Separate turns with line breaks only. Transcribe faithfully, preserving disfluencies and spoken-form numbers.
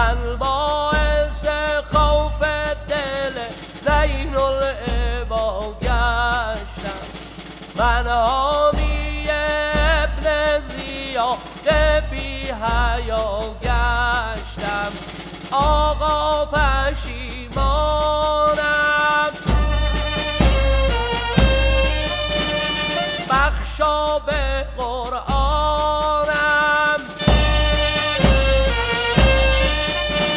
من باعث خوف دل زین العباد گشتم، من حامی ابن زیاد بی حیا گشتم. آقا پشیمانم، بخشا به قرآن